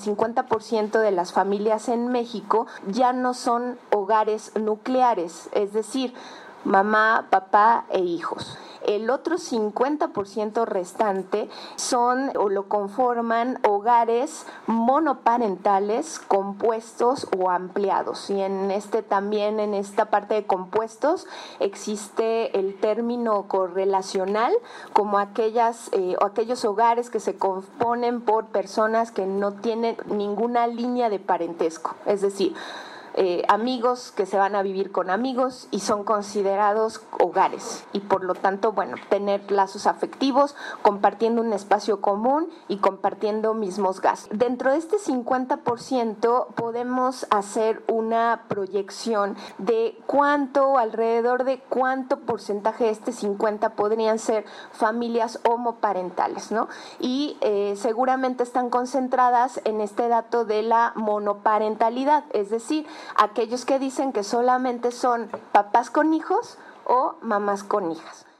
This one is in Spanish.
50% de las familias en México ya no son hogares nucleares, es decir, mamá, papá e hijos. El otro 50% restante son o lo conforman hogares monoparentales, compuestos o ampliados. Y en esta parte de compuestos existe el término correlacional, como aquellos hogares que se componen por personas que no tienen ninguna línea de parentesco. Es decir, amigos que se van a vivir con amigos y son considerados hogares y por lo tanto, tener lazos afectivos, compartiendo un espacio común y compartiendo mismos gastos. Dentro de este 50% podemos hacer una proyección de alrededor de cuánto porcentaje de este 50 podrían ser familias homoparentales, ¿no? Y seguramente están concentradas en este dato de la monoparentalidad, es decir, aquellos que dicen que solamente son papás con hijos o mamás con hijas.